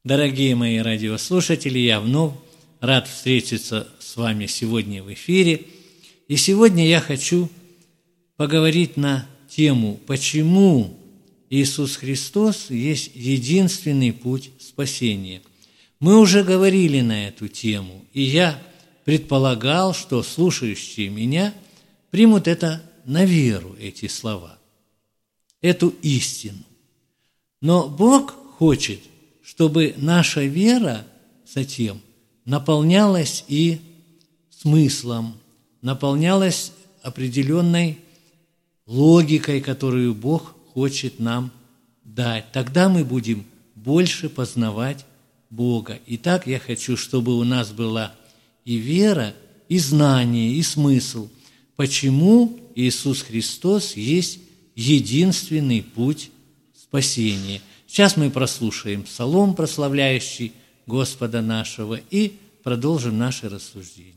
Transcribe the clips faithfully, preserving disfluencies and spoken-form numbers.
Дорогие мои радиослушатели, я вновь рад встретиться с вами сегодня в эфире. И сегодня я хочу поговорить на тему, почему Иисус Христос есть единственный путь спасения. Мы уже говорили на эту тему, и я предполагал, что слушающие меня примут это на веру, эти слова, эту истину. Но Бог хочет, чтобы наша вера затем наполнялась и смыслом, наполнялась определенной логикой, которую Бог хочет нам дать. Тогда мы будем больше познавать Бога. Итак, я хочу, чтобы у нас была и вера, и знание, и смысл, почему Иисус Христос есть единственный путь спасения. Сейчас мы прослушаем псалом, прославляющий Господа нашего, и продолжим наше рассуждение.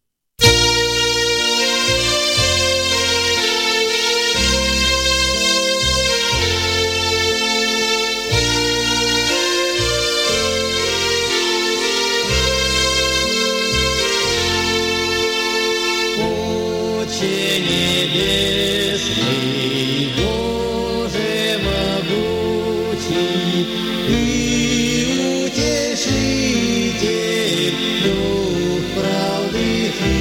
Отче небесный, Боже могучий, Ты утешитель, Дух правды Ты,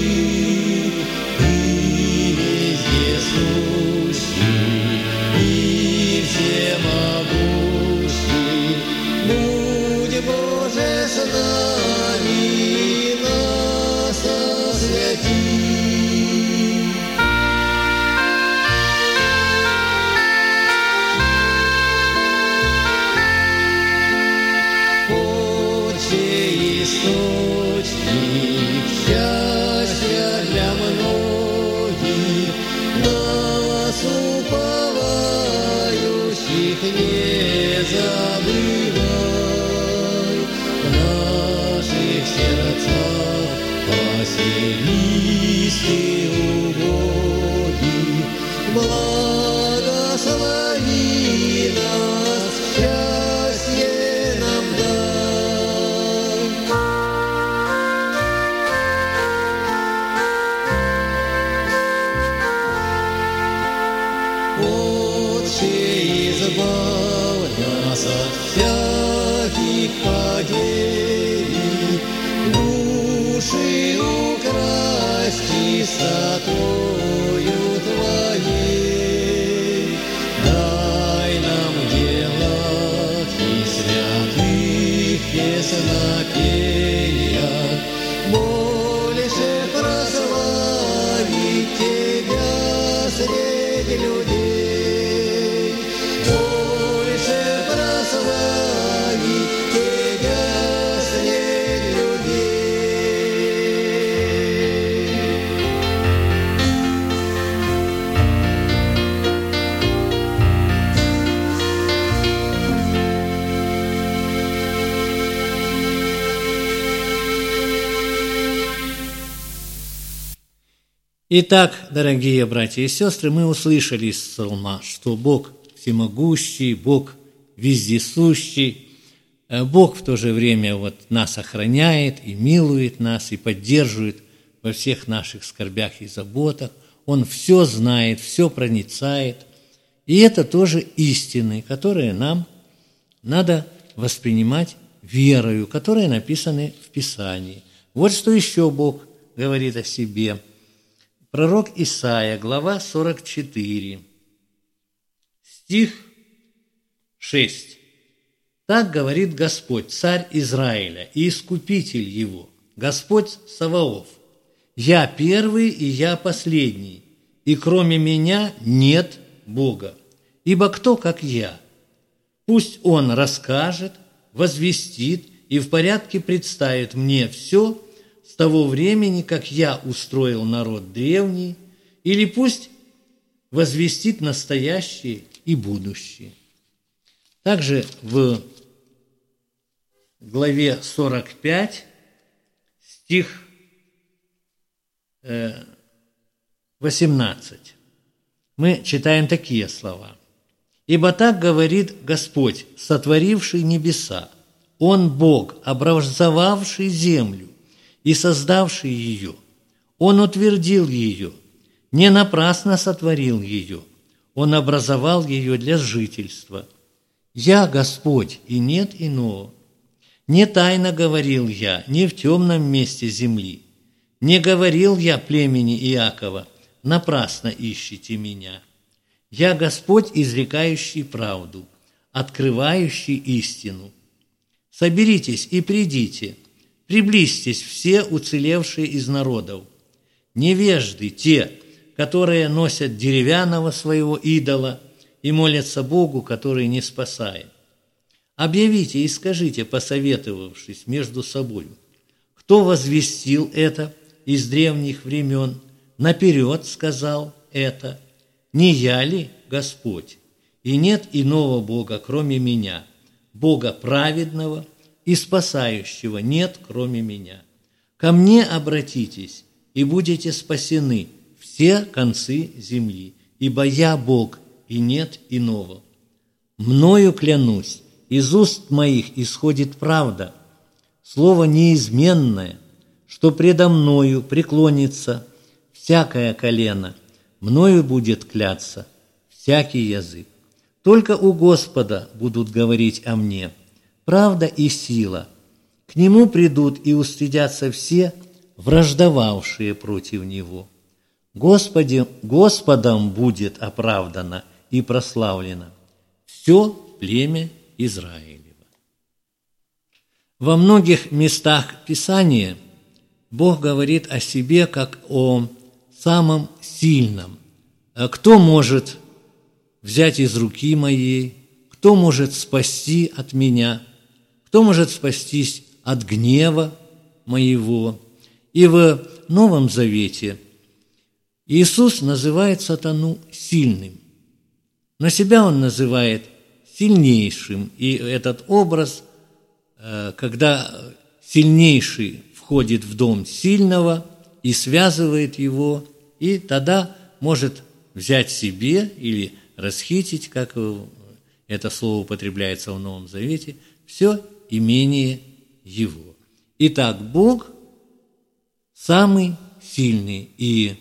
Ты везде сущий и всемогущий. Будь, Боже, с нами, нас освяти. Источник счастья для многих, нас уповающих не забывай. В наших сердцах поселись Ты, убогий, благослови нас, счастье нам дай. Отче, избавь нас от всяких падений, души украсть чистотою Твоей. Дай нам делать и святых песнопениях больше прославить Тебя среди людей. Больше прославить Тебя среди людей. Итак, дорогие братья и сестры, мы услышали из псалма, что Бог всемогущий, Бог вездесущий, Бог в то же время вот нас охраняет и милует нас, и поддерживает во всех наших скорбях и заботах. Он все знает, все проницает. И это тоже истины, которые нам надо воспринимать верою, которые написаны в Писании. Вот что еще Бог говорит о себе. Пророк Исаия, глава сорок четыре, стих шесть. «Так говорит Господь, царь Израиля и искупитель его, Господь Саваоф: я первый и я последний, и кроме меня нет Бога. Ибо кто, как я? Пусть он расскажет, возвестит и в порядке представит мне все с того времени, как я устроил народ древний, или пусть возвестит настоящее и будущее». Также в главе сорок пять, стих восемнадцать, мы читаем такие слова. «Ибо так говорит Господь, сотворивший небеса, Он Бог, образовавший землю и создавший ее. Он утвердил ее, не напрасно сотворил ее. Он образовал ее для жительства. Я Господь, и нет иного. Не тайно говорил я, не в темном месте земли. Не говорил я племени Иакова, напрасно ищите меня. Я Господь, изрекающий правду, открывающий истину. Соберитесь и придите, приблизьтесь все уцелевшие из народов. Невежды те, которые носят деревянного своего идола и молятся Богу, который не спасает. Объявите и скажите, посоветовавшись между собой, кто возвестил это из древних времен, наперед сказал это, не я ли Господь? И нет иного Бога, кроме меня, Бога праведного и спасающего нет, кроме меня. Ко мне обратитесь, и будете спасены все концы земли, ибо я Бог, и нет иного. Мною клянусь, из уст моих исходит правда, слово неизменное, что предо мною преклонится всякое колено, мною будет кляться всякий язык. Только у Господа будут говорить о мне правда и сила. К Нему придут и устыдятся все, враждовавшие против Него. Господи, Господом будет оправдано и прославлено все племя Израилева. Во многих местах Писания Бог говорит о себе как о самом сильном. Кто может взять из руки моей? Кто может спасти от меня? Кто может спастись от гнева моего? И в Новом Завете Иисус называет сатану сильным, но себя Он называет сильнейшим. И этот образ, когда сильнейший входит в дом сильного и связывает его, и тогда может взять себе или расхитить, как это слово употребляется в Новом Завете, все имение его. Итак, Бог самый сильный, и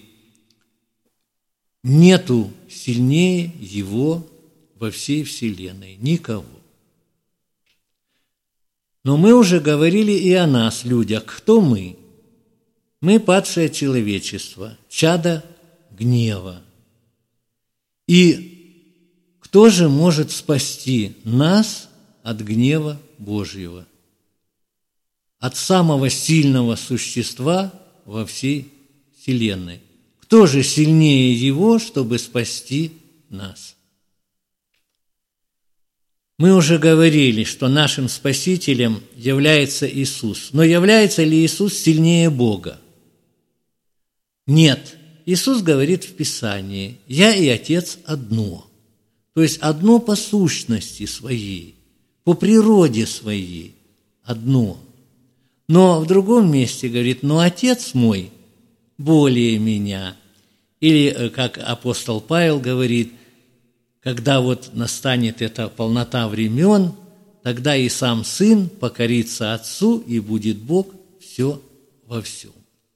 нету сильнее Его во всей вселенной, никого. Но мы уже говорили и о нас, людях. Кто мы? Мы падшее человечество, чадо гнева. И кто же может спасти нас от гнева Божьего? От самого сильного существа во всей вселенной. Кто же сильнее Его, чтобы спасти нас? Мы уже говорили, что нашим Спасителем является Иисус. Но является ли Иисус сильнее Бога? Нет. Иисус говорит в Писании: «Я и Отец одно». То есть одно по сущности своей, по природе своей одно. Но в другом месте говорит: «Но Отец мой более меня». Или, как апостол Павел говорит, когда вот настанет эта полнота времен, тогда и сам Сын покорится Отцу, и будет Бог все во всем.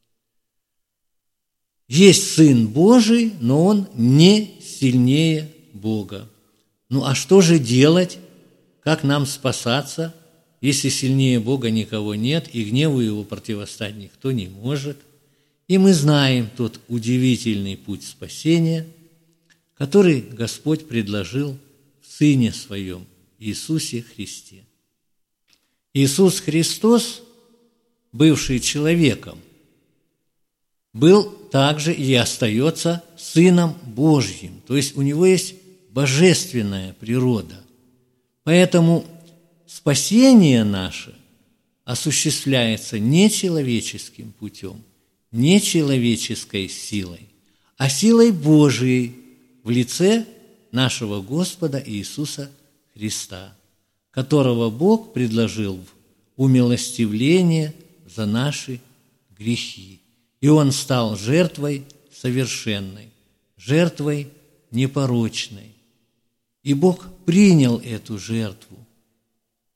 Есть Сын Божий, но Он не сильнее Бога. Ну а что же делать? Как нам спасаться, если сильнее Бога никого нет, и гневу Его противостать никто не может? И мы знаем тот удивительный путь спасения, который Господь предложил в Сыне Своем, Иисусе Христе. Иисус Христос, бывший человеком, был также и остается Сыном Божьим, то есть у Него есть божественная природа. Поэтому спасение наше осуществляется не человеческим путем, не человеческой силой, а силой Божией в лице нашего Господа Иисуса Христа, которого Бог предложил в умилостивление за наши грехи. И Он стал жертвой совершенной, жертвой непорочной. И Бог принял эту жертву.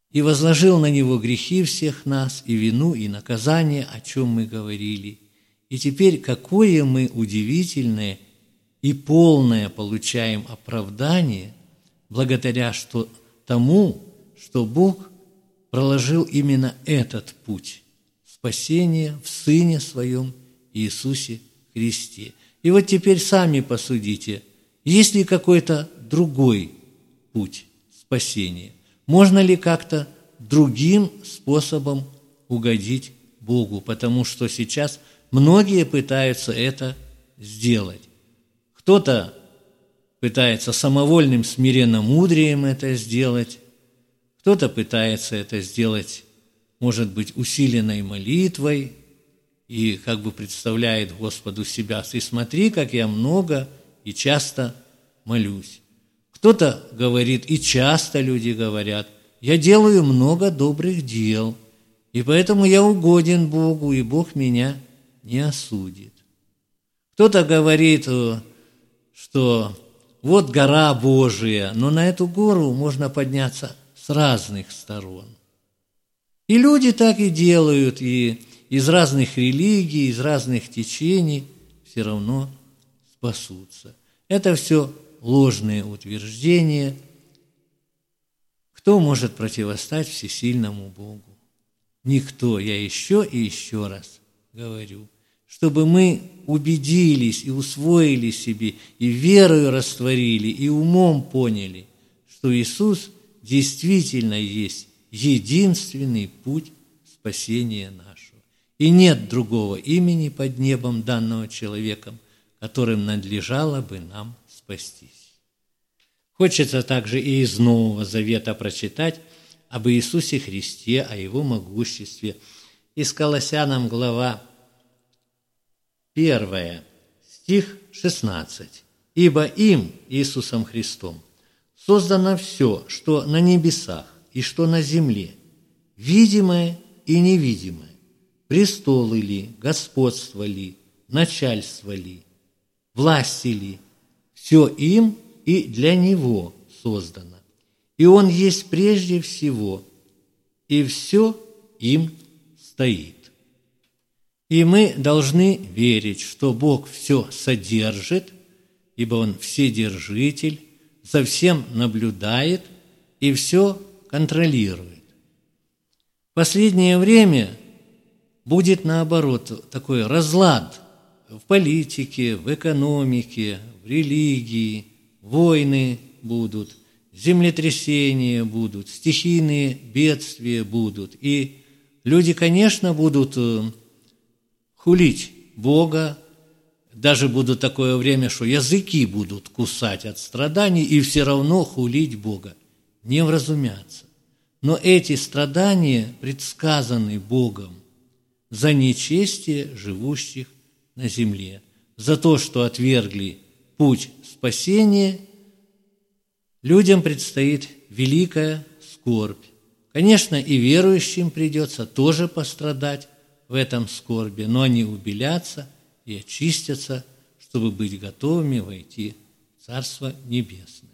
и возложил на Него грехи всех нас, и вину, и наказание, о чем мы говорили. И теперь какое мы удивительное и полное получаем оправдание благодаря что, тому, что Бог проложил именно этот путь спасения в Сыне Своем Иисусе Христе. И вот теперь сами посудите, есть ли какой-то другой путь спасения? Можно ли как-то другим способом угодить Богу? Потому что сейчас многие пытаются это сделать. Кто-то пытается самовольным смиренно-мудрием это сделать, кто-то пытается это сделать, может быть, усиленной молитвой, и как бы представляет Господу себя: «Ты смотри, как я много и часто молюсь». Кто-то говорит, и часто люди говорят: «Я делаю много добрых дел, и поэтому я угоден Богу, и Бог меня не осудит». Кто-то говорит, что вот гора Божия, но на эту гору можно подняться с разных сторон. И люди так и делают, и из разных религий, из разных течений все равно спасутся. Это все ложные утверждения. Кто может противостать всесильному Богу? Никто. Я еще и еще раз говорю, чтобы мы убедились и усвоили себе, и верою растворили, и умом поняли, что Иисус действительно есть единственный путь спасения нашего. И нет другого имени под небом, данного человеком, которым надлежало бы нам спастись. Хочется также и из Нового Завета прочитать об Иисусе Христе, о Его могуществе. Из Колоссянам глава первая, стих шестнадцать. «Ибо им, Иисусом Христом, создано все, что на небесах и что на земле, видимое и невидимое, престолы ли, господство ли, начальство ли, власти ли, все им и для Него создано. И Он есть прежде всего, и все им стоит». И мы должны верить, что Бог все содержит, ибо Он вседержитель, за всем наблюдает и все контролирует. В последнее время будет, наоборот, такой разлад в политике, в экономике, в религии, войны будут, землетрясения будут, стихийные бедствия будут. И люди, конечно, будут хулить Бога, даже будет такое время, что языки будут кусать от страданий и все равно хулить Бога, не вразумятся. Но эти страдания предсказаны Богом за нечестие живущих на земле, за то, что отвергли путь спасения. Людям предстоит великая скорбь. Конечно, и верующим придется тоже пострадать в этом скорби, но они убелятся и очистятся, чтобы быть готовыми войти в Царство Небесное.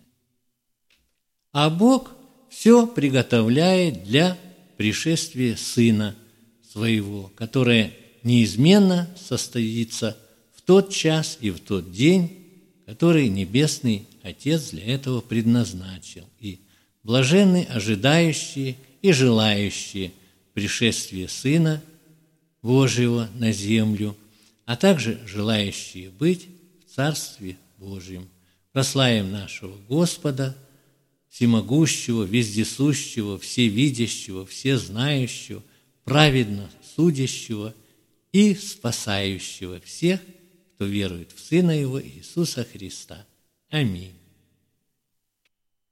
А Бог все приготовляет для пришествия Сына Своего, которое неизменно состоится в тот час и в тот день, который Небесный Отец для этого предназначил. И блаженны ожидающие и желающие пришествия Сына Божьего на землю, а также желающие быть в Царстве Божьем. Прославим нашего Господа, всемогущего, вездесущего, всевидящего, всезнающего, праведно судящего и спасающего всех, кто верует в Сына Его Иисуса Христа. Аминь.